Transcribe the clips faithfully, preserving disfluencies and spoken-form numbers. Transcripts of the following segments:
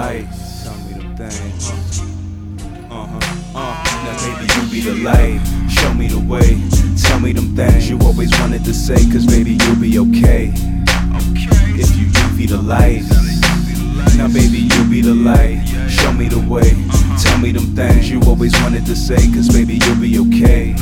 light. Tell me them things. Uh huh. Uh. Now baby, you be the light. Show me the way. Tell me them things you always wanted to say. Cause baby, you'll be okay. If you you be the light. Now baby, you be the light. Show me the way. Tell me them things you always wanted to say. Cause baby, you'll be okay.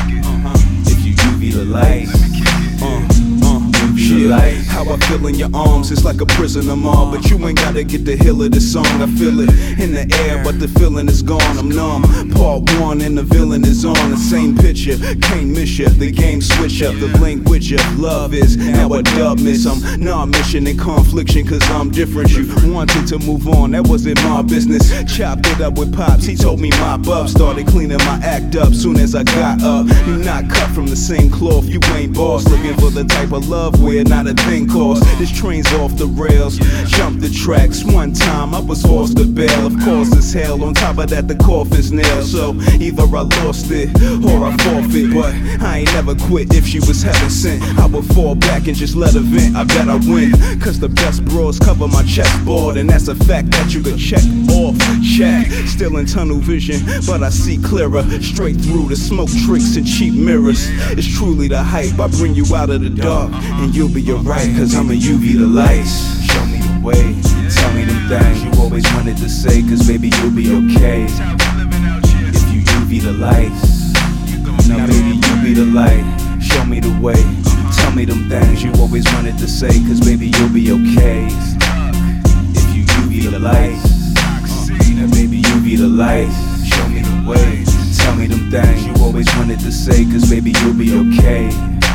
If you you be the light. Uh. Yeah. Like how I feel in your arms, it's like a prisoner mall. But you ain't gotta get the hill of this song. I feel it in the air, but the feeling is gone. I'm numb. Part one and the villain is on the same picture. Can't miss ya, the game switch up, the link with ya. Love is now a dub miss. I'm not mission and confliction, cause I'm different. You wanted to move on, that wasn't my business. Chopped it up with Pops, he told me mop up. Started cleaning my act up soon as I got up. You not cut from the same cloth, you ain't boss. Looking for the type of love where not a thing cost. This train's off the rails. Jump the tracks. One time I was forced to bail. Of course it's hell. On top of that the coffin's nailed. So either I lost it or I forfeit. But I ain't never quit. If she was heaven sent, I would fall back and just let her vent. I bet I win. Cause the best bros cover my chessboard. And that's a fact that you could check off. Check. Still in tunnel vision, but I see clearer. Straight through the smoke tricks and cheap mirrors. It's truly the hype. I bring you out of the dark and you'll be alright, cause I'm a U V the lights. Show me the way, tell me them things you always wanted to say, cause baby you'll be okay. If you U V the lights, now baby you be the light. Show me the way, tell me them things you always wanted to say, cause baby you'll be okay. If you U V the lights, now baby you be the light. Show me the way, tell me them things you always wanted to say, cause baby you'll be okay.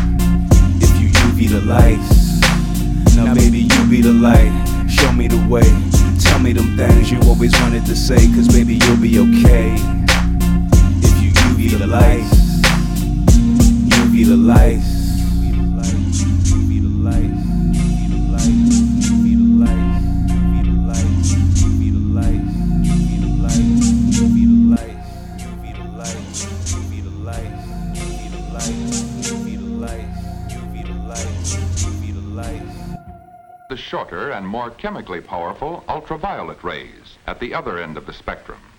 Be the lights. Now baby you be the light. Show me the way. Tell me them things you always wanted to say, cause baby you'll be okay. If you you be the lights. You be the lights. You be the lights. You be the lights. You be the lights. You be the lights. You be the lights. You be the lights. You be the lights. You be the lights. You be the lights. You be the lights. The shorter and more chemically powerful ultraviolet rays at the other end of the spectrum.